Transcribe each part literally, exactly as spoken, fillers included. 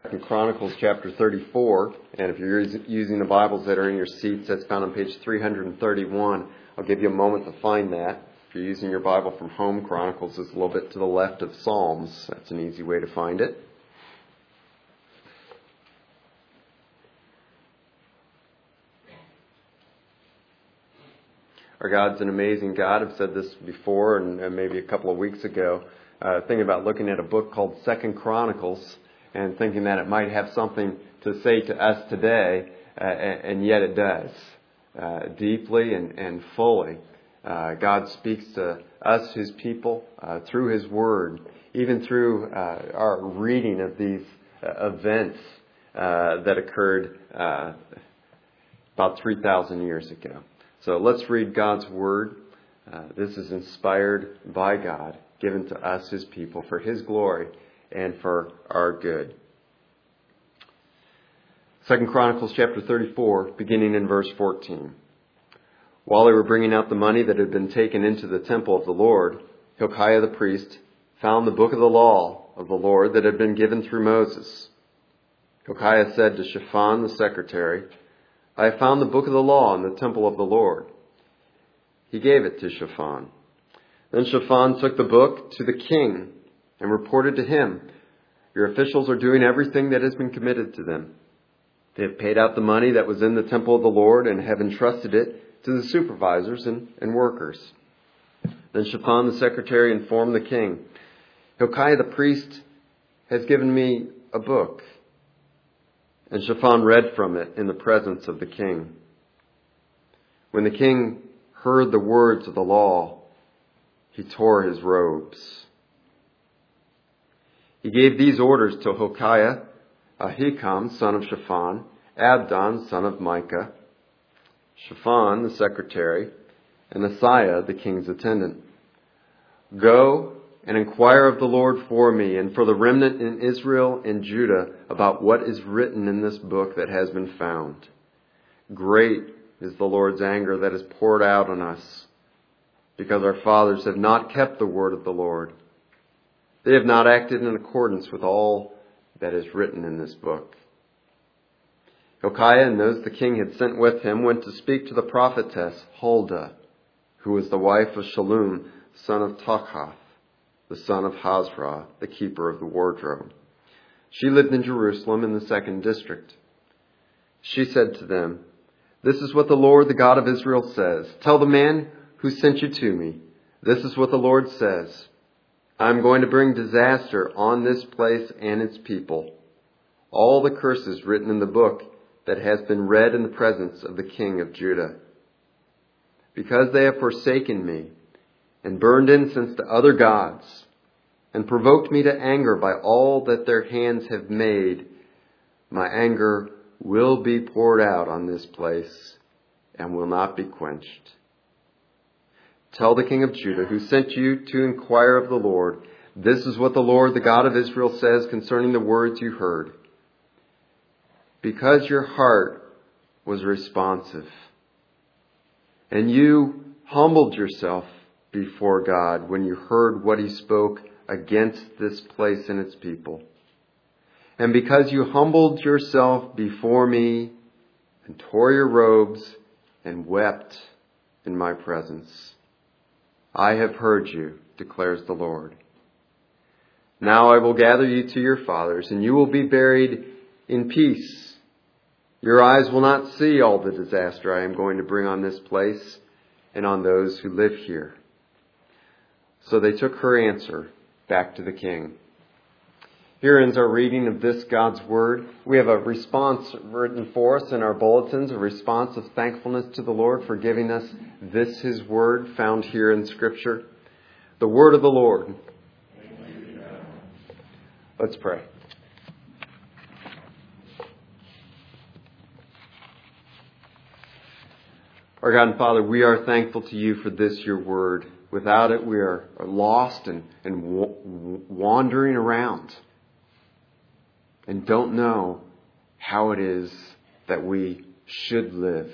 In Chronicles chapter thirty-four, and if you're using the Bibles that are in your seats, that's found on page three hundred thirty-one. I'll give you a moment to find that. If you're using your Bible from home, Chronicles is a little bit to the left of Psalms. That's an easy way to find it. Our God's an amazing God. I've said this before, and maybe a couple of weeks ago, uh, thinking about looking at a book called Second Chronicles, and thinking that it might have something to say to us today, uh, and yet it does, uh, deeply and, and fully. Uh, God speaks to us, His people, uh, through His Word, even through uh, our reading of these uh, events uh, that occurred uh, about three thousand years ago. So let's read God's Word. Uh, this is inspired by God, given to us, His people, for His glory and for our good. Second Chronicles chapter thirty-four, beginning in verse fourteen. While they were bringing out the money that had been taken into the temple of the Lord, Hilkiah the priest found the book of the law of the Lord that had been given through Moses. Hilkiah said to Shaphan the secretary, "I have found the book of the law in the temple of the Lord." He gave it to Shaphan. Then Shaphan took the book to the king and reported to him, "Your officials are doing everything that has been committed to them. They have paid out the money that was in the temple of the Lord and have entrusted it to the supervisors and, and workers." Then Shaphan the secretary informed the king, "Hilkiah the priest has given me a book." And Shaphan read from it in the presence of the king. When the king heard the words of the law, he tore his robes. He gave these orders to Hilkiah, Ahikam, son of Shaphan, Abdon, son of Micah, Shaphan, the secretary, and Asaiah, the king's attendant. "Go and inquire of the Lord for me and for the remnant in Israel and Judah about what is written in this book that has been found. Great is the Lord's anger that is poured out on us, because our fathers have not kept the word of the Lord. They have not acted in accordance with all that is written in this book." Hilkiah and those the king had sent with him went to speak to the prophetess Huldah, who was the wife of Shallum, son of Tokhath, the son of Hazra, the keeper of the wardrobe. She lived in Jerusalem in the second district. She said to them, "This is what the Lord, the God of Israel, says. Tell the man who sent you to me, this is what the Lord says. I am going to bring disaster on this place and its people. All the curses written in the book that has been read in the presence of the king of Judah. Because they have forsaken me and burned incense to other gods and provoked me to anger by all that their hands have made, my anger will be poured out on this place and will not be quenched. Tell the king of Judah, who sent you to inquire of the Lord, this is what the Lord, the God of Israel, says concerning the words you heard. Because your heart was responsive, and you humbled yourself before God when you heard what He spoke against this place and its people, and because you humbled yourself before me and tore your robes and wept in my presence, I have heard you, declares the Lord. Now I will gather you to your fathers, and you will be buried in peace. Your eyes will not see all the disaster I am going to bring on this place and on those who live here." So they took her answer back to the king. Here ends our reading of this God's Word. We have a response written for us in our bulletins, a response of thankfulness to the Lord for giving us this His Word found here in Scripture. The Word of the Lord. Let's pray. Our God and Father, we are thankful to You for this, Your Word. Without it, we are lost and, and wandering around and don't know how it is that we should live.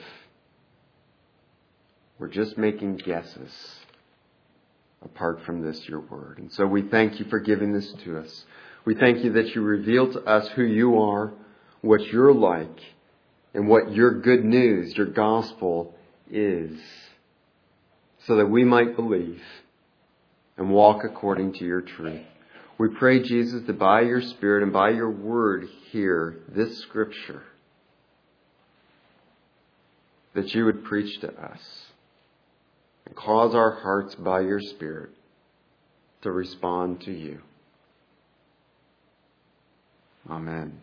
We're just making guesses apart from this, Your Word. And so we thank You for giving this to us. We thank you that you reveal to us who you are, what you're like, and what your good news, your gospel is, so that we might believe and walk according to your truth. We pray, Jesus, that by your Spirit and by your word here, this scripture, that you would preach to us and cause our hearts by your Spirit to respond to you. Amen.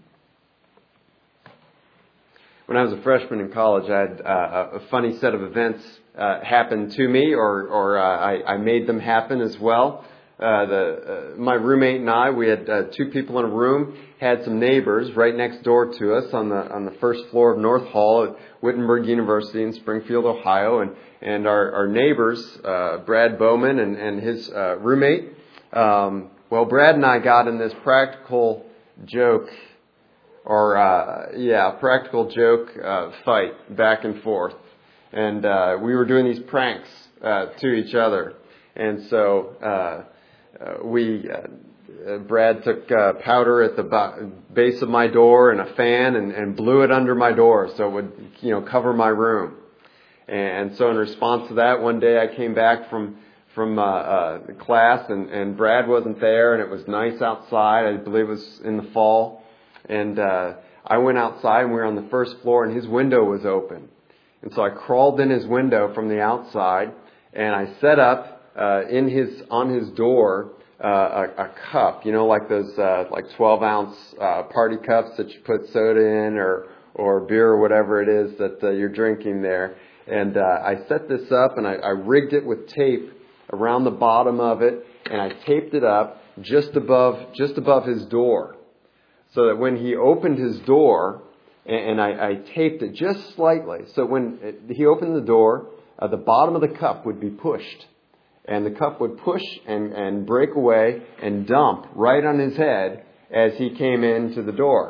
When I was a freshman in college, I had uh, a funny set of events uh, happen to me, or, or uh, I, I made them happen as well. Uh, the, uh, my roommate and I, we had uh, two people in a room, had some neighbors right next door to us on the on the first floor of North Hall at Wittenberg University in Springfield, Ohio. And, and our, our neighbors, uh, Brad Bowman and, and his uh, roommate, um, well, Brad and I got in this practical joke, or, uh, yeah, practical joke uh, fight back and forth. And uh, we were doing these pranks uh, to each other. And so... Uh, Uh, we, uh, Brad took uh, powder at the bo- base of my door and a fan and, and blew it under my door so it would, you know, cover my room. And so in response to that, one day I came back from from uh, uh, class and, and Brad wasn't there, and it was nice outside. I believe it was in the fall. And uh, I went outside, and we were on the first floor, and his window was open. And so I crawled in his window from the outside, and I set up Uh, in his on his door uh, a, a cup, you know, like those uh, like twelve ounce uh, party cups that you put soda in, or or beer or whatever it is that uh, you're drinking there. And uh, I set this up, and I, I rigged it with tape around the bottom of it, and I taped it up just above just above his door, so that when he opened his door, and, and I, I taped it just slightly, so when it, he opened the door, uh, the bottom of the cup would be pushed. And the cup would push and, and break away and dump right on his head as he came into the door.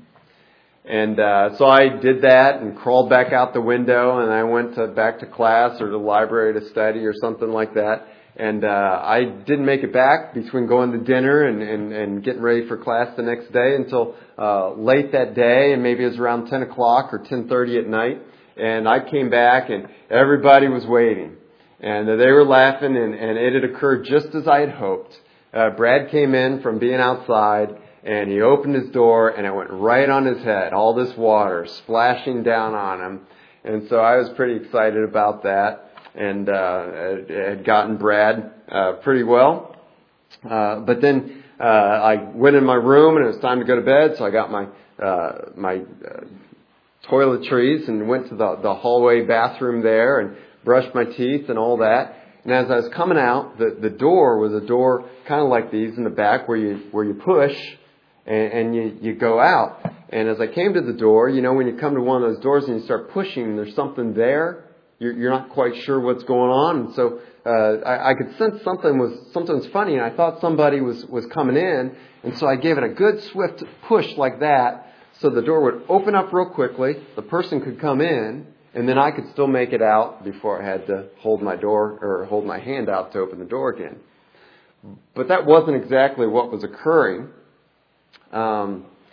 And uh, so I did that and crawled back out the window, and I went to, back to class or the library to study or something like that. And uh, I didn't make it back between going to dinner and, and, and getting ready for class the next day until uh, late that day, and maybe it was around ten o'clock or ten thirty at night. And I came back, and everybody was waiting. And they were laughing, and, and it had occurred just as I had hoped. Uh, Brad came in from being outside, and he opened his door, and it went right on his head. All this water splashing down on him. And so I was pretty excited about that, and uh, had gotten Brad uh, pretty well. Uh, but then uh, I went in my room, and it was time to go to bed, so I got my uh, my uh, toiletries and went to the, the hallway bathroom there, and brushed my teeth and all that. And as I was coming out, the, the door was a door kind of like these in the back where you where you push and, and you, you go out. And as I came to the door, you know, when you come to one of those doors and you start pushing, there's something there. You're, you're not quite sure what's going on. And so uh, I, I could sense something was something was funny, and I thought somebody was, was coming in. And so I gave it a good swift push like that, so the door would open up real quickly, the person could come in, and then I could still make it out before I had to hold my door or hold my hand out to open the door again. But that wasn't exactly what was occurring. Um,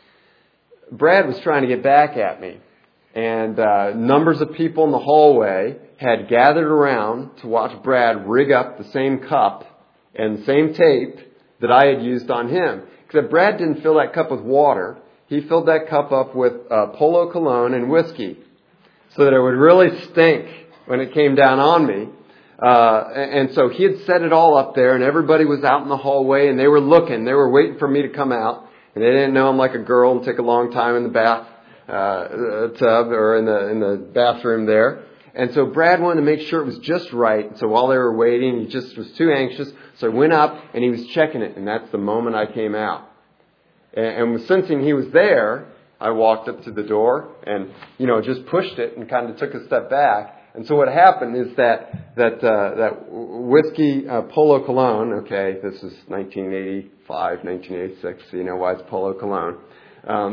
Brad was trying to get back at me. And uh, numbers of people in the hallway had gathered around to watch Brad rig up the same cup and the same tape that I had used on him. Except Brad didn't fill that cup with water. He filled that cup up with uh, Polo Cologne and whiskey, so that it would really stink when it came down on me. Uh, and so he had set it all up there, and everybody was out in the hallway, and they were looking. They were waiting for me to come out. And they didn't know I'm like a girl and take a long time in the bath uh, tub or in the in the bathroom there. And so Brad wanted to make sure it was just right. So while they were waiting, he just was too anxious. So I went up, and he was checking it. And that's the moment I came out. And, and sensing he was there, I walked up to the door and, you know, just pushed it and kind of took a step back. And so what happened is that that uh, that whiskey uh, Polo Cologne, okay, this is nineteen eighty-five, nineteen eighty-six, so you know why it's Polo Cologne, um,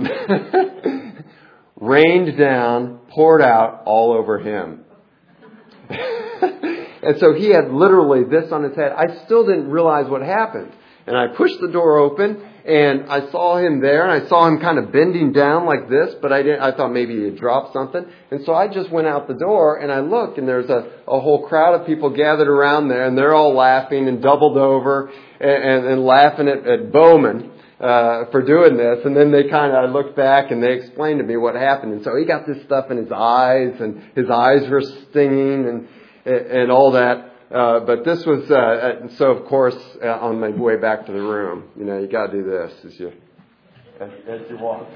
rained down, poured out all over him. And so he had literally this on his head. I still didn't realize what happened. And I pushed the door open, And I saw him there, and I saw him kind of bending down like this, but I didn't, I thought maybe he had dropped something. And so I just went out the door, and I looked, and there's a, a whole crowd of people gathered around there, and they're all laughing and doubled over and, and, and laughing at, at Bowman uh, for doing this. And then they kind of, I looked back, and they explained to me what happened. And so he got this stuff in his eyes, and his eyes were stinging and, and all that. Uh, but this was, uh, so of course, uh, on my way back to the room, you know, you got to do this as you, as, as you walk.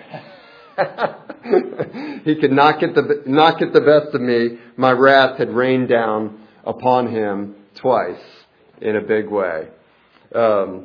He could not get the not get the best of me. My wrath had rained down upon him twice in a big way. Um,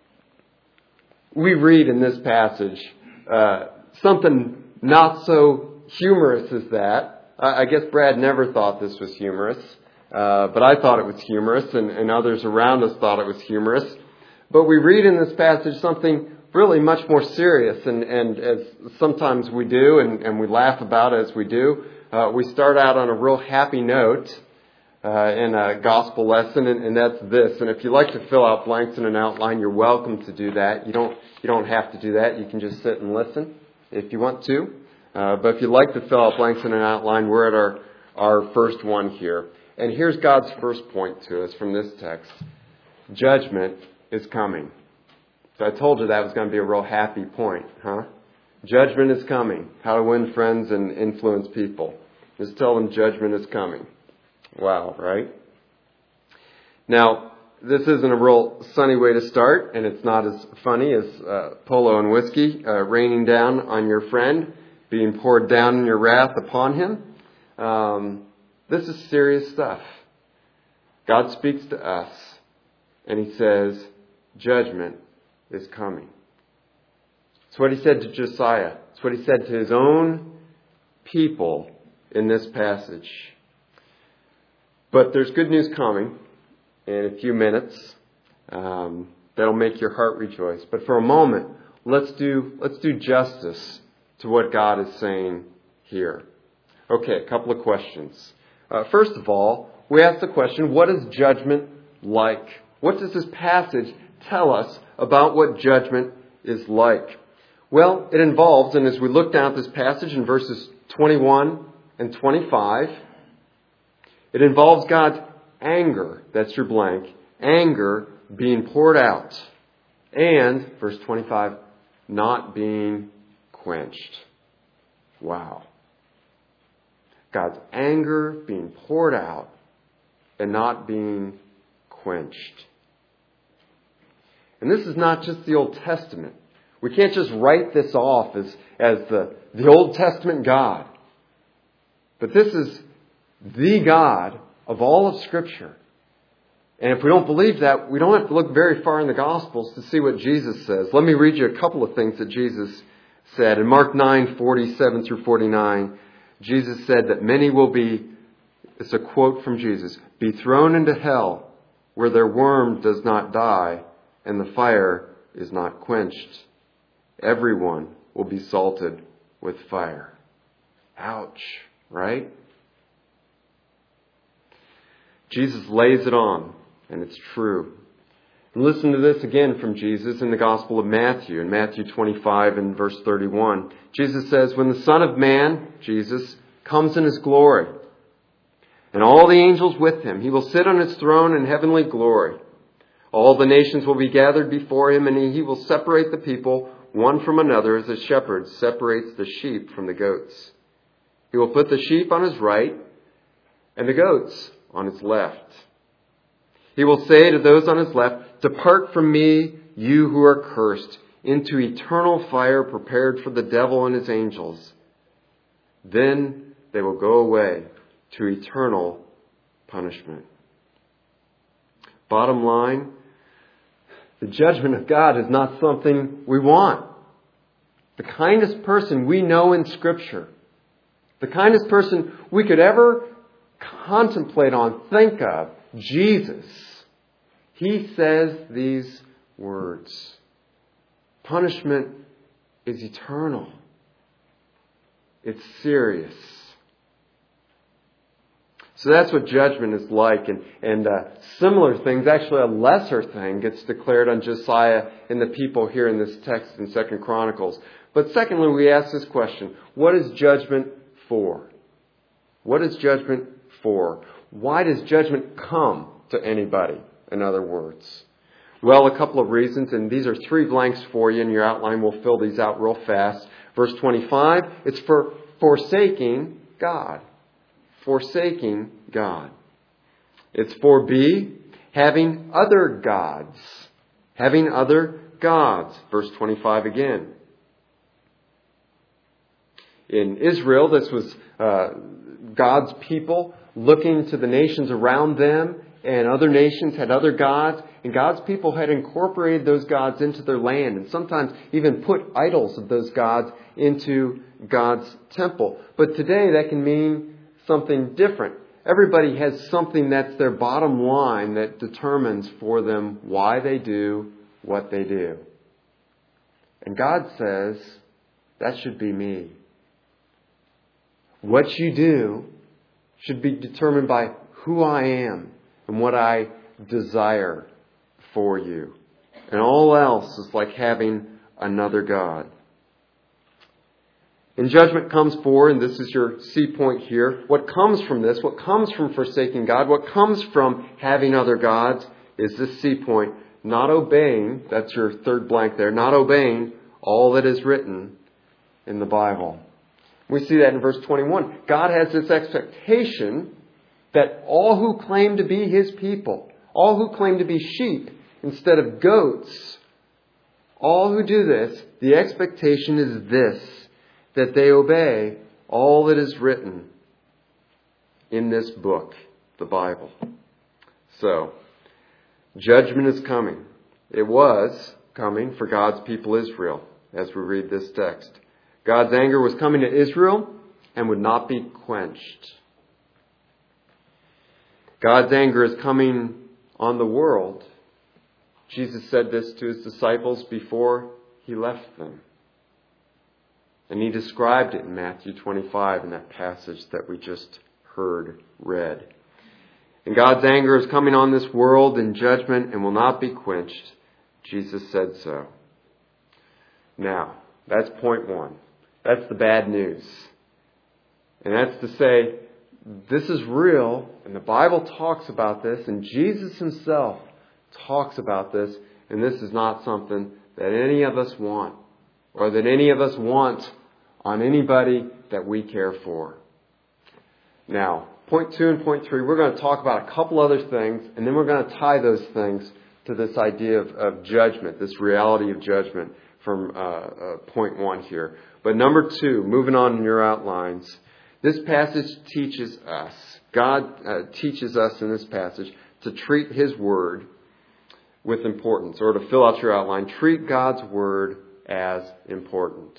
we read in this passage uh, something not so humorous as that. I, I guess Brad never thought this was humorous. Uh, but I thought it was humorous, and, and others around us thought it was humorous. But we read in this passage something really much more serious, and, and as sometimes we do, and, and we laugh about as we do. Uh, we start out on a real happy note uh, in a gospel lesson, and, and that's this. And if you like to fill out blanks in an outline, you're welcome to do that. You don't you don't have to do that. You can just sit and listen if you want to. Uh, but if you'd like to fill out blanks in an outline, we're at our, our first one here. And here's God's first point to us from this text. Judgment is coming. So I told you that was going to be a real happy point, huh? Judgment is coming. How to win friends and influence people. Just tell them judgment is coming. Wow, right? Now, this isn't a real sunny way to start, and it's not as funny as uh, polo and whiskey uh, raining down on your friend, being poured down in your wrath upon him. Um... This is serious stuff. God speaks to us, and He says, judgment is coming. It's what He said to Josiah. It's what He said to His own people in this passage. But there's good news coming in a few minutes um, that'll make your heart rejoice. But for a moment, let's do let's do justice to what God is saying here. Okay, a couple of questions. Uh, first of all, we ask the question, what is judgment like? What does this passage tell us about what judgment is like? Well, it involves, and as we look down at this passage in verses twenty-one and twenty-five, it involves God's anger, that's your blank, anger being poured out, and, verse twenty-five, not being quenched. Wow. God's anger being poured out and not being quenched. And this is not just the Old Testament. We can't just write this off as, as the, the Old Testament God. But this is the God of all of Scripture. And if we don't believe that, we don't have to look very far in the Gospels to see what Jesus says. Let me read you a couple of things that Jesus said. In Mark nine, forty-seven through forty-nine, Jesus said that many will be, it's a quote from Jesus, be thrown into hell where their worm does not die and the fire is not quenched. Everyone will be salted with fire. Ouch, right? Jesus lays it on, and it's true. And listen to this again from Jesus in the Gospel of Matthew, in Matthew twenty-five and verse thirty-one. Jesus says, when the Son of Man, Jesus, comes in His glory, and all the angels with Him, He will sit on His throne in heavenly glory. All the nations will be gathered before Him, and He will separate the people one from another as a shepherd separates the sheep from the goats. He will put the sheep on His right and the goats on His left. He will say to those on His left, depart from me, you who are cursed, into eternal fire prepared for the devil and his angels. Then they will go away to eternal punishment. Bottom line, the judgment of God is not something we want. The kindest person we know in Scripture, the kindest person we could ever contemplate on, think of, Jesus, He says these words. Punishment is eternal. It's serious. So that's what judgment is like. And, and uh, similar things, actually a lesser thing, gets declared on Josiah and the people here in this text in Second Chronicles. But secondly, we ask this question: what is judgment for? What is judgment for? Why does judgment come to anybody, in other words? Well, a couple of reasons, and these are three blanks for you in your outline. We'll fill these out real fast. Verse twenty-five, it's for forsaking God. Forsaking God. It's for B, having other gods. Having other gods. Verse twenty-five again. In Israel, this was uh, God's people looking to the nations around them, and other nations had other gods, and God's people had incorporated those gods into their land, and sometimes even put idols of those gods into God's temple. But today that can mean something different. Everybody has something that's their bottom line that determines for them why they do what they do. And God says, that should be me. What you do should be determined by who I am and what I desire for you. And all else is like having another God. And judgment comes for, and this is your C point here, what comes from this, what comes from forsaking God, what comes from having other gods is this C point, not obeying, that's your third blank there, not obeying all that is written in the Bible. We see that in verse twenty-one. God has this expectation that all who claim to be His people, all who claim to be sheep instead of goats, all who do this, the expectation is this, that they obey all that is written in this book, the Bible. So, judgment is coming. It was coming for God's people Israel, as we read this text. God's anger was coming to Israel and would not be quenched. God's anger is coming on the world. Jesus said this to His disciples before He left them. And He described it in Matthew twenty-five in that passage that we just heard read. And God's anger is coming on this world in judgment and will not be quenched. Jesus said so. Now, that's point one. That's the bad news. And that's to say, this is real, and the Bible talks about this, and Jesus Himself talks about this, and this is not something that any of us want, or that any of us want on anybody that we care for. Now, point two and point three, we're going to talk about a couple other things, and then we're going to tie those things to this idea of, of judgment, this reality of judgment from uh, uh, point one here. But number two, moving on in your outlines, this passage teaches us, God uh, teaches us in this passage to treat His Word with importance, or to fill out your outline, treat God's Word as important.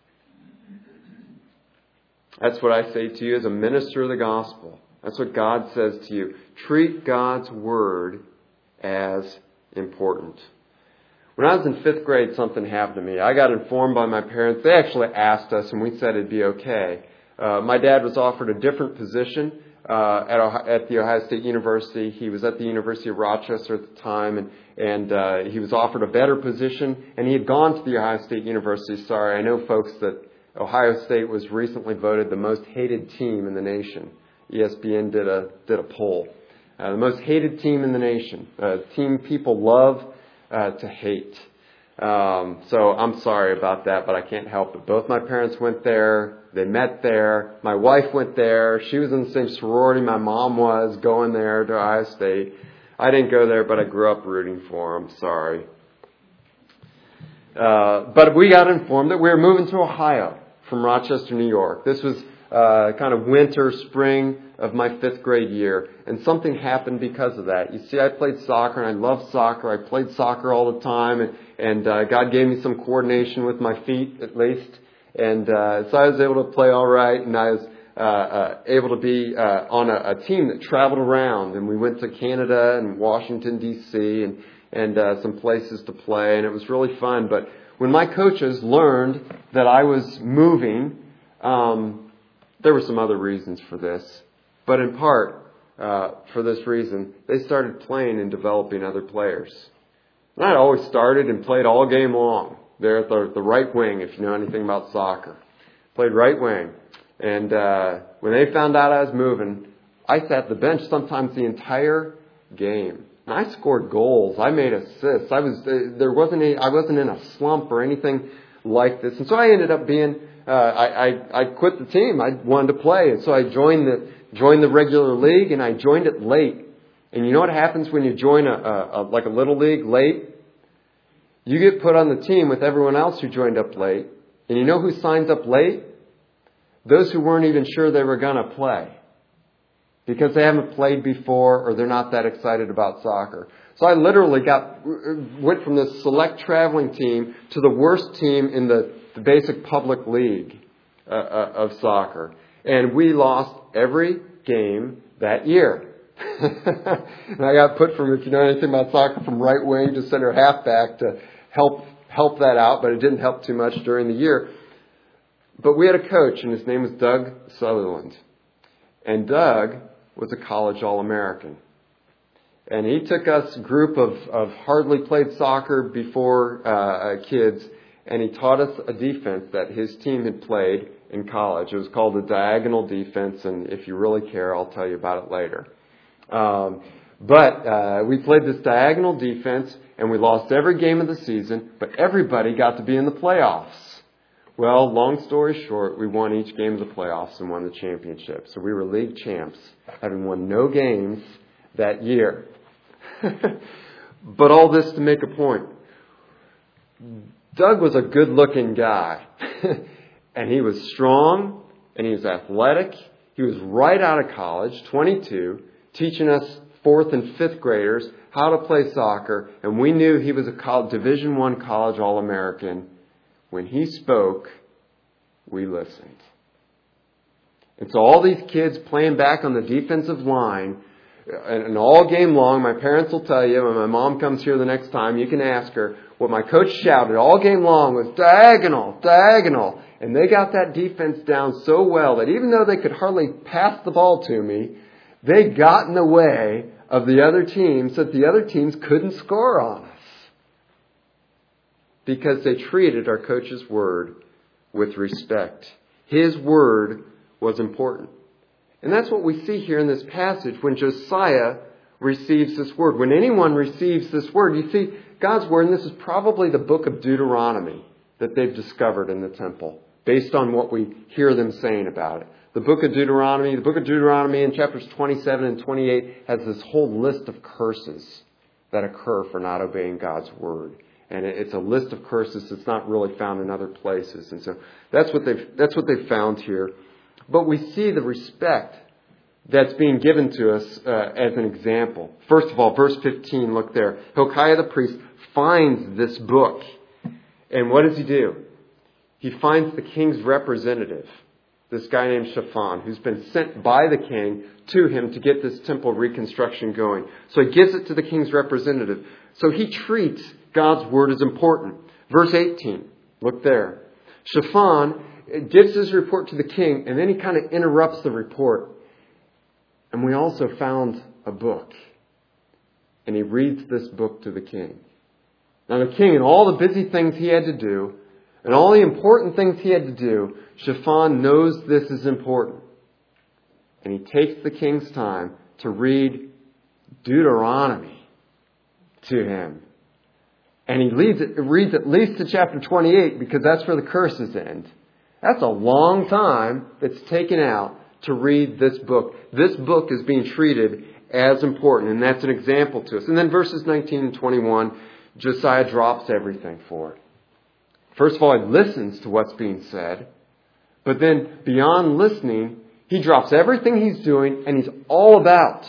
That's what I say to you as a minister of the gospel. That's what God says to you. Treat God's Word as important. When I was in fifth grade, something happened to me. I got informed by my parents. They actually asked us, and we said it'd be okay. Uh, my dad was offered a different position uh, at, Ohio, at the Ohio State University. He was at the University of Rochester at the time, and, and uh, he was offered a better position, and he had gone to the Ohio State University. Sorry, I know, folks, that Ohio State was recently voted the most hated team in the nation. E S P N did a did a poll. Uh, the most hated team in the nation. A team people love uh, to hate. Um, so I'm sorry about that, but I can't help it. Both my parents went there. They met there. My wife went there. She was in the same sorority my mom was, going there to Ohio State. I didn't go there, but I grew up rooting for them. Sorry. Uh, but we got informed that we were moving to Ohio from Rochester, New York. This was uh, kind of winter, spring of my fifth grade year. And something happened because of that. You see, I played soccer, and I loved soccer. I played soccer all the time, and, and uh, God gave me some coordination with my feet, at least. And uh, so I was able to play all right, and I was uh, uh, able to be uh, on a, a team that traveled around. And we went to Canada and Washington, D C, and, and uh, some places to play, and it was really fun. But when my coaches learned that I was moving, um, there were some other reasons for this. But in part, uh, for this reason, they started playing and developing other players. And I always started and played all game long. There at the, the right wing, if you know anything about soccer. Played right wing. And uh, when they found out I was moving, I sat the bench sometimes the entire game. And I scored goals. I made assists. I was there wasn't any, I wasn't in a slump or anything like this. And so I ended up being uh, I, I I quit the team. I wanted to play, and so I joined the joined the regular league, and I joined it late. And you know what happens when you join a, a, a like a little league late? You get put on the team with everyone else who joined up late. And you know who signs up late? Those who weren't even sure they were going to play. Because they haven't played before or they're not that excited about soccer. So I literally got went from this select traveling team to the worst team in the, the basic public league uh, uh, of soccer. And we lost every game that year. And I got put from, if you know anything about soccer, from right wing to center halfback to help help that out, but it didn't help too much during the year. But we had a coach, and his name was Doug Sutherland. And Doug was a college All-American. And he took us, a group of, of hardly played soccer before uh, kids, and he taught us a defense that his team had played in college. It was called the diagonal defense, and if you really care, I'll tell you about it later. Um, but uh, we played this diagonal defense, and we lost every game of the season, but everybody got to be in the playoffs. Well, long story short, we won each game of the playoffs and won the championship. So we were league champs, having won no games that year. But all this to make a point. Doug was a good-looking guy. And he was strong, and he was athletic. He was right out of college, twenty-two, teaching us fourth and fifth graders how to play soccer. And we knew he was a college, Division One college All-American. When he spoke, we listened. And so all these kids playing back on the defensive line, and all game long, my parents will tell you, when my mom comes here the next time, you can ask her, what my coach shouted all game long was, diagonal, diagonal. And they got that defense down so well that even though they could hardly pass the ball to me, they got in the way of the other teams so that the other teams couldn't score on us. Because they treated our coach's word with respect. His word was important. And that's what we see here in this passage when Josiah receives this word. When anyone receives this word, you see God's word, and this is probably the book of Deuteronomy that they've discovered in the temple, based on what we hear them saying about it. The book of Deuteronomy, the book of Deuteronomy in chapters twenty-seven and twenty-eight has this whole list of curses that occur for not obeying God's word. And it's a list of curses that's not really found in other places. And so that's what they've, that's what they've found here. But we see the respect that's being given to us uh, as an example. First of all, verse fifteen, look there. Hilkiah the priest finds this book. And what does he do? He finds the king's representative, this guy named Shaphan, who's been sent by the king to him to get this temple reconstruction going. So he gives it to the king's representative. So he treats God's word as important. Verse eighteen, look there. Shaphan gives his report to the king, and then he kind of interrupts the report. And we also found a book. And he reads this book to the king. Now the king, and all the busy things he had to do, and all the important things he had to do, Shaphan knows this is important. And he takes the king's time to read Deuteronomy to him. And he reads, it, reads at least to chapter twenty-eight, because that's where the curses end. That's a long time that's taken out to read this book. This book is being treated as important, and that's an example to us. And then verses nineteen and twenty-one, Josiah drops everything for it. First of all, he listens to what's being said. But then beyond listening, he drops everything he's doing, and he's all about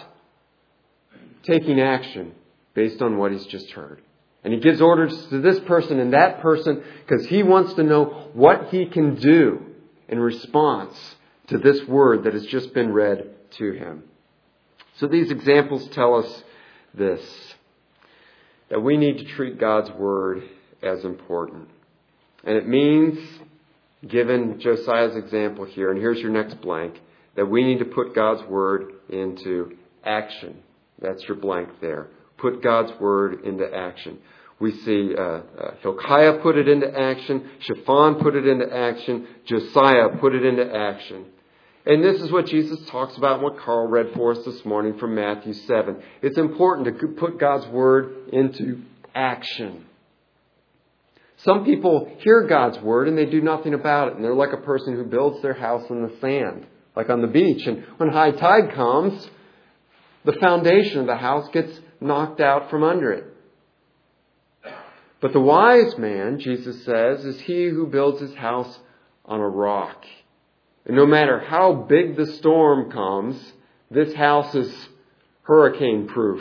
taking action based on what he's just heard. And he gives orders to this person and that person because he wants to know what he can do in response to this word that has just been read to him. So these examples tell us this, that we need to treat God's word as important. And it means, given Josiah's example here, and here's your next blank, that we need to put God's word into action. That's your blank there. Put God's word into action. We see uh, uh, Hilkiah put it into action. Shaphan put it into action. Josiah put it into action. And this is what Jesus talks about and what Carl read for us this morning from Matthew seven. It's important to put God's word into action. Some people hear God's word and they do nothing about it. And they're like a person who builds their house in the sand, like on the beach. And when high tide comes, the foundation of the house gets knocked out from under it. But the wise man, Jesus says, is he who builds his house on a rock. And no matter how big the storm comes, this house is hurricane proof.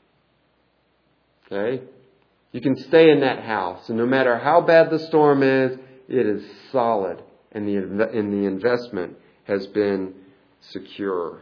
Okay? You can stay in that house. And no matter how bad the storm is, it is solid. And the, and the investment has been secure.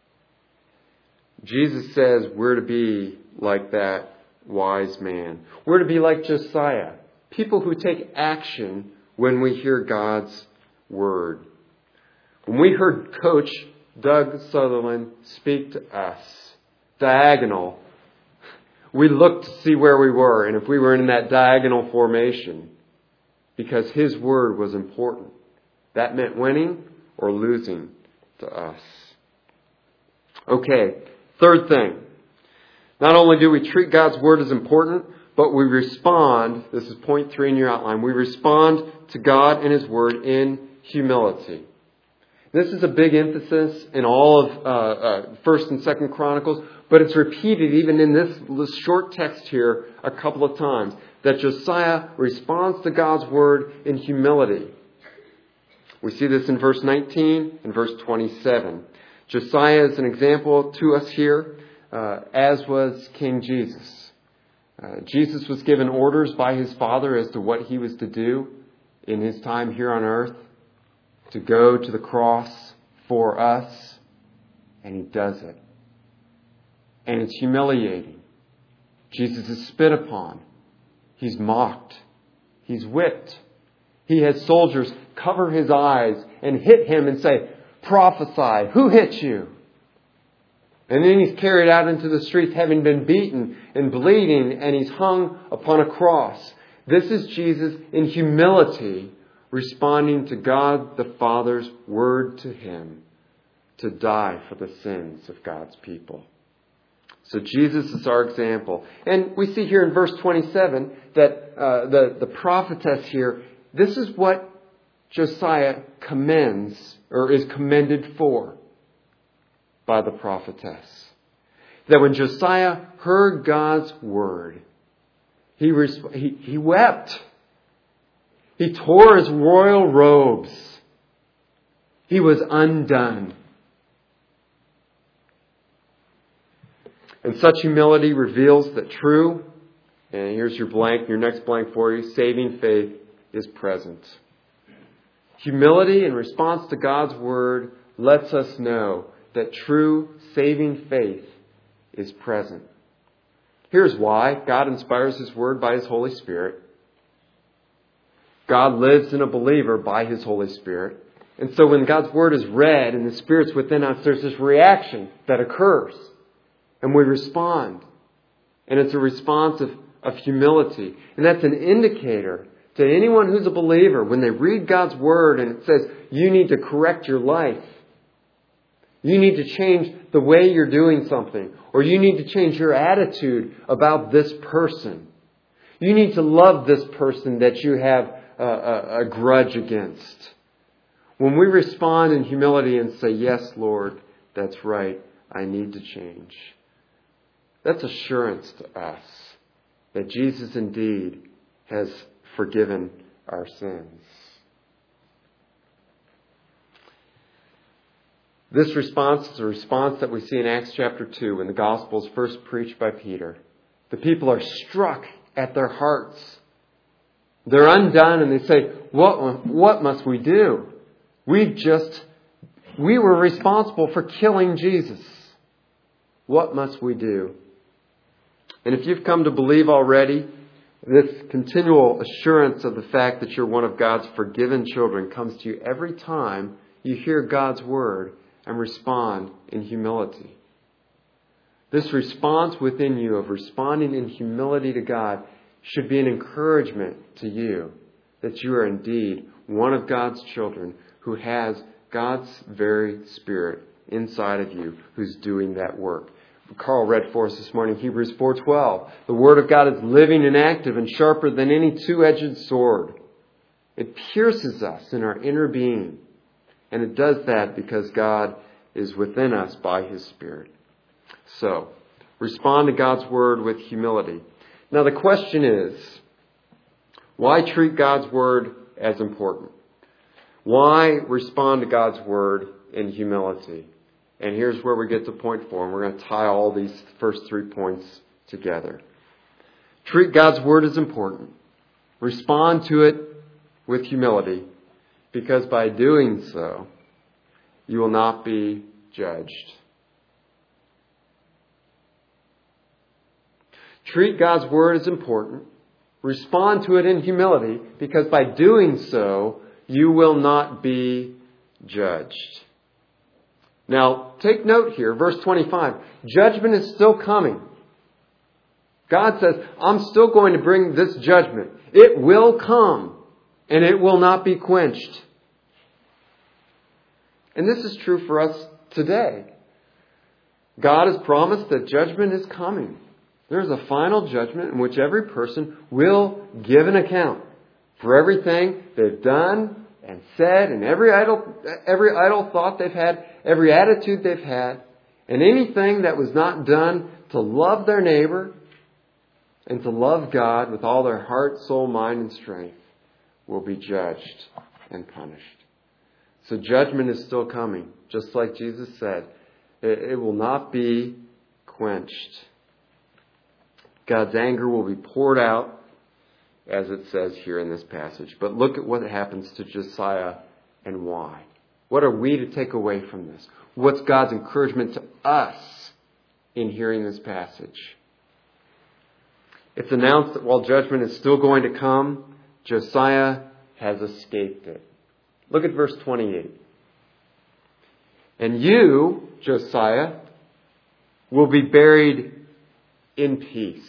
Jesus says we're to be like that wise man. We're to be like Josiah. People who take action when we hear God's word. When we heard Coach Doug Sutherland speak to us, diagonal, we looked to see where we were and if we were in that diagonal formation because his word was important. That meant winning or losing to us. Okay, third thing. Not only do we treat God's word as important, but we respond, this is point three in your outline, we respond to God and his word in humility. This is a big emphasis in all of uh, uh, First and Second Chronicles, but it's repeated even in this, this short text here a couple of times, that Josiah responds to God's word in humility. We see this in verse nineteen and verse twenty-seven. Josiah is an example to us here, uh, as was King Jesus. Uh, Jesus was given orders by his father as to what he was to do in his time here on earth, to go to the cross for us, and he does it. And it's humiliating. Jesus is spit upon. He's mocked. He's whipped. He has soldiers cover his eyes and hit him and say, "Prophesy, who hit you?" And then he's carried out into the streets having been beaten and bleeding, and he's hung upon a cross. This is Jesus in humility responding to God the Father's word to him to die for the sins of God's people. So Jesus is our example. And we see here in verse twenty-seven that uh, the, the prophetess here, this is what Josiah commends or is commended for by the prophetess. That when Josiah heard God's word, he, resp- he, he wept. He tore his royal robes. He was undone. And such humility reveals that true, and here's your blank, your next blank for you, saving faith is present. Humility in response to God's word lets us know that true saving faith is present. Here's why. God inspires his word by his Holy Spirit. God lives in a believer by his Holy Spirit. And so when God's word is read and the Spirit's within us, there's this reaction that occurs. And we respond. And it's a response of, of humility. And that's an indicator to anyone who's a believer when they read God's word and it says, you need to correct your life. You need to change the way you're doing something. Or you need to change your attitude about this person. You need to love this person that you have a, a, a grudge against. When we respond in humility and say, yes, Lord, that's right, I need to change. That's assurance to us that Jesus indeed has forgiven our sins. This response is a response that we see in Acts chapter two when the gospel is first preached by Peter. The people are struck at their hearts. They're undone and they say, what, what must we do? We just, we were responsible for killing Jesus. What must we do? And if you've come to believe already, this continual assurance of the fact that you're one of God's forgiven children comes to you every time you hear God's word and respond in humility. This response within you of responding in humility to God should be an encouragement to you that you are indeed one of God's children who has God's very Spirit inside of you who's doing that work. Carl read for us this morning Hebrews four twelve. The Word of God is living and active and sharper than any two-edged sword. It pierces us in our inner being. And it does that because God is within us by His Spirit. So, respond to God's Word with humility. Now the question is, why treat God's Word as important? Why respond to God's Word in humility? And here's where we get to point four, and we're going to tie all these first three points together. Treat God's Word as important. Respond to it with humility, because by doing so, you will not be judged. Treat God's Word as important. Respond to it in humility, because by doing so, you will not be judged. Now, take note here, verse twenty-five. Judgment is still coming. God says, I'm still going to bring this judgment. It will come, and it will not be quenched. And this is true for us today. God has promised that judgment is coming. There's a final judgment in which every person will give an account for everything they've done and said, and every idle, every idle thought they've had, every attitude they've had, and anything that was not done to love their neighbor and to love God with all their heart, soul, mind, and strength will be judged and punished. So judgment is still coming, just like Jesus said. It, it will not be quenched. God's anger will be poured out, as it says here in this passage. But look at what happens to Josiah and why. What are we to take away from this? What's God's encouragement to us in hearing this passage? It's announced that while judgment is still going to come, Josiah has escaped it. Look at verse twenty-eight. And you, Josiah, will be buried in peace.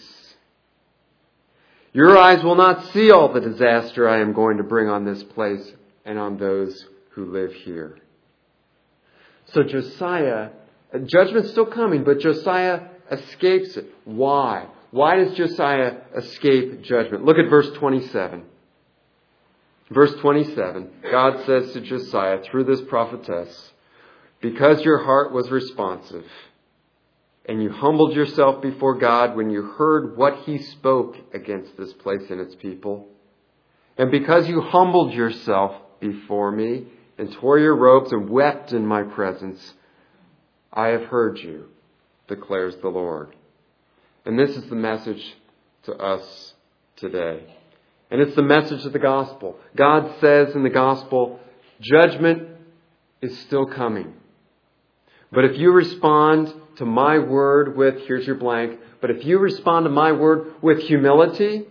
Your eyes will not see all the disaster I am going to bring on this place and on those who live here. So Josiah, judgment's still coming, but Josiah escapes it. Why? Why does Josiah escape judgment? Look at verse twenty-seven. Verse twenty-seven, God says to Josiah through this prophetess, because your heart was responsive, and you humbled yourself before God when you heard what He spoke against this place and its people. And because you humbled yourself before me and tore your robes and wept in my presence, I have heard you, declares the Lord. And this is the message to us today. And it's the message of the gospel. God says in the gospel, judgment is still coming. But if you respond to my word with, here's your blank, but if you respond to my word with humility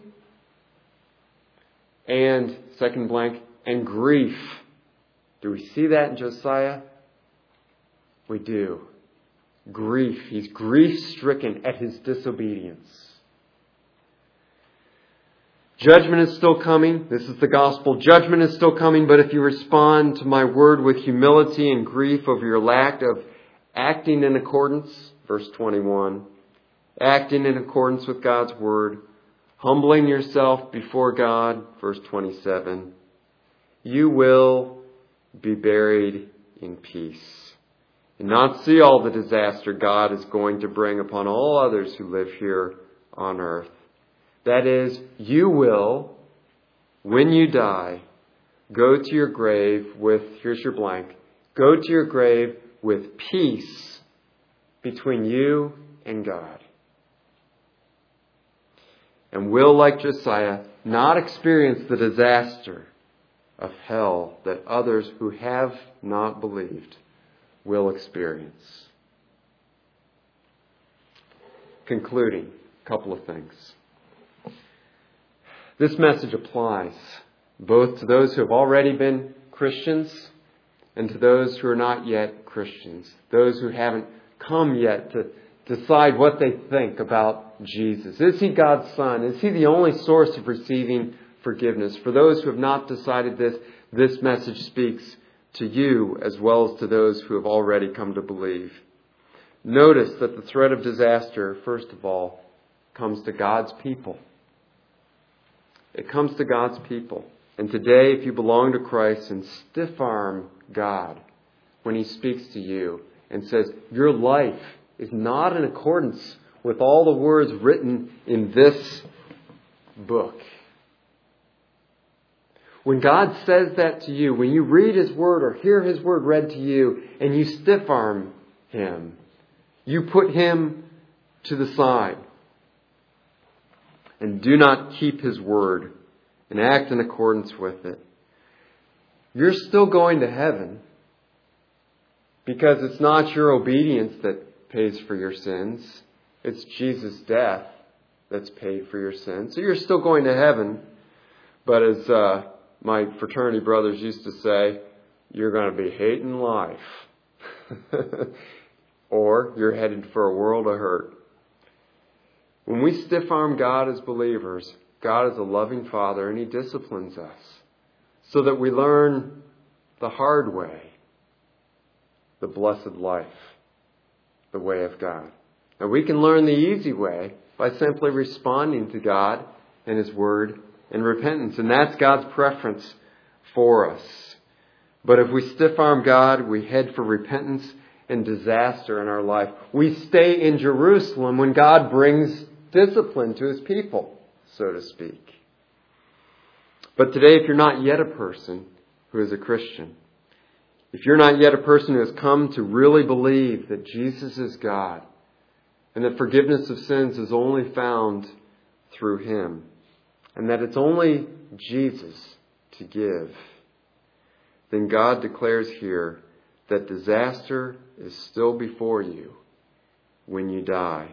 and, second blank, and grief. Do we see that in Josiah? We do. Grief. He's grief-stricken at his disobedience. Judgment is still coming. This is the gospel. Judgment is still coming, but if you respond to my word with humility and grief over your lack of acting in accordance, verse twenty-one, acting in accordance with God's word, humbling yourself before God, verse twenty-seven, you will be buried in peace and not see all the disaster God is going to bring upon all others who live here on earth. That is, you will, when you die, go to your grave with, here's your blank, go to your grave with peace between you and God. And will, like Josiah, not experience the disaster of hell that others who have not believed will experience. Concluding, a couple of things. This message applies both to those who have already been Christians and to those who are not yet Christians. Those who haven't come yet to, decide what they think about Jesus. Is he God's Son? Is he the only source of receiving forgiveness? For those who have not decided this, this message speaks to you as well as to those who have already come to believe. Notice that the threat of disaster, first of all, comes to God's people. It comes to God's people. And today, if you belong to Christ and stiff-arm God when he speaks to you and says, your life is not in accordance with all the words written in this book. When God says that to you, when you read his word or hear his word read to you and you stiff-arm him, you put him to the side and do not keep his word and act in accordance with it, you're still going to heaven because it's not your obedience that pays for your sins. It's Jesus' death that's paid for your sins. So you're still going to heaven. But as uh, my fraternity brothers used to say, you're going to be hating life. Or you're headed for a world of hurt. When we stiff-arm God as believers, God is a loving Father and he disciplines us so that we learn the hard way, the blessed life, the way of God. And we can learn the easy way by simply responding to God and his word in repentance. And that's God's preference for us. But if we stiff-arm God, we head for repentance and disaster in our life. We stay in Jerusalem when God brings discipline to his people, so to speak. But today, if you're not yet a person who is a Christian, if you're not yet a person who has come to really believe that Jesus is God and that forgiveness of sins is only found through him and that it's only Jesus to give, then God declares here that disaster is still before you when you die.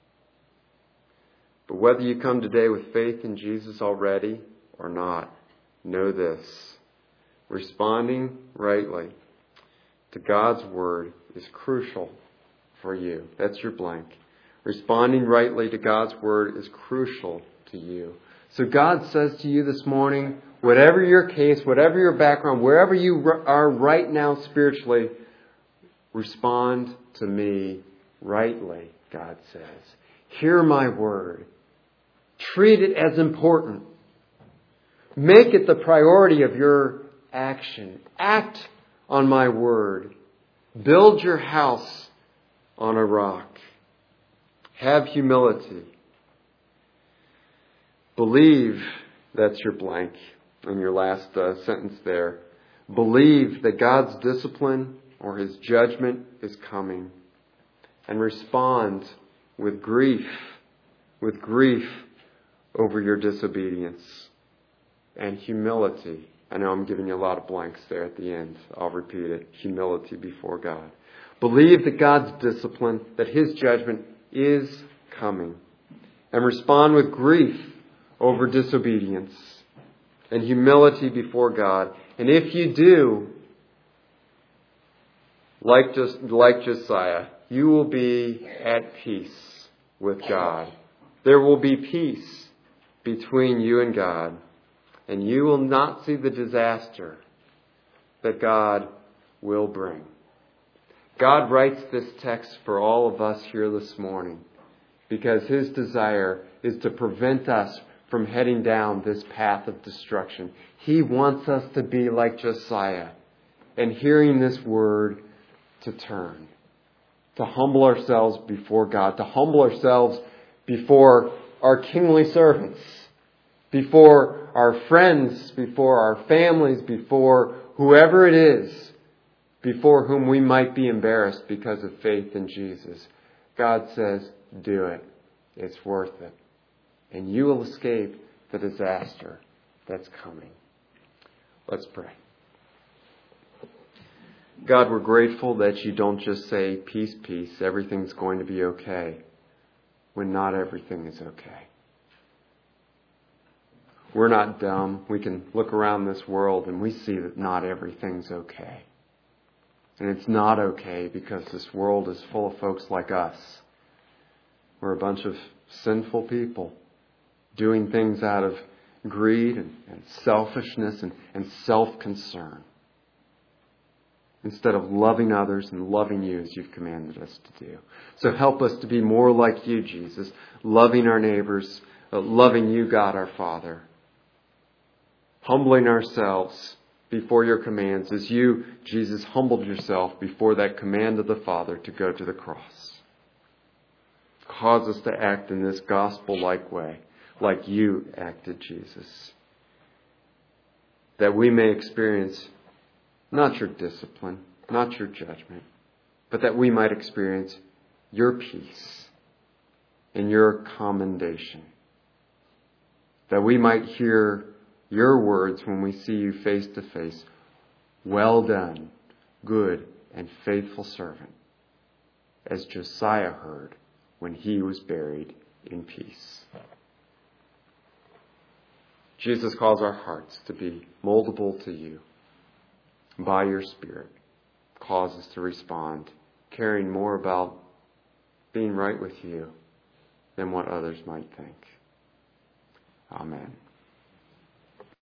But whether you come today with faith in Jesus already or not, know this. Responding rightly to God's word is crucial for you. That's your blank. Responding rightly to God's word is crucial to you. So God says to you this morning, whatever your case, whatever your background, wherever you are right now spiritually, respond to me rightly, God says. Hear my word. Treat it as important. Make it the priority of your action. Act on my word. Build your house on a rock. Have humility. Believe, that's your blank in your last uh, sentence there. Believe that God's discipline or his judgment is coming. And respond with grief, with grief over your disobedience. And humility. I know I'm giving you a lot of blanks there at the end. I'll repeat it. Humility before God. Believe that God's discipline, that his judgment is coming. And respond with grief over disobedience. And humility before God. And if you do, like just like Josiah, you will be at peace with God. There will be peace between you and God. And you will not see the disaster that God will bring. God writes this text for all of us here this morning because his desire is to prevent us from heading down this path of destruction. He wants us to be like Josiah and hearing this word to turn, to humble ourselves before God, to humble ourselves before our kingly servants, before our friends, before our families, before whoever it is, before whom we might be embarrassed because of faith in Jesus. God says, do it. It's worth it. And you will escape the disaster that's coming. Let's pray. God, we're grateful that you don't just say, peace, peace, everything's going to be okay, when not everything is okay. We're not dumb. We can look around this world and we see that not everything's okay. And it's not okay because this world is full of folks like us We're a bunch of sinful people doing things out of greed and, and selfishness and, and self-concern, instead of loving others and loving you as you've commanded us to do. So help us to be more like you, Jesus, loving our neighbors, uh, loving you, God our Father, humbling ourselves before your commands as you, Jesus, humbled yourself before that command of the Father to go to the cross. Cause us to act in this gospel-like way, like you acted, Jesus, that we may experience not your discipline, not your judgment, but that we might experience your peace and your commendation. That we might hear your words when we see you face to face. Well done, good and faithful servant, as Josiah heard when he was buried in peace. Jesus calls our hearts to be moldable to you. By your Spirit, cause us to respond, caring more about being right with you than what others might think. Amen.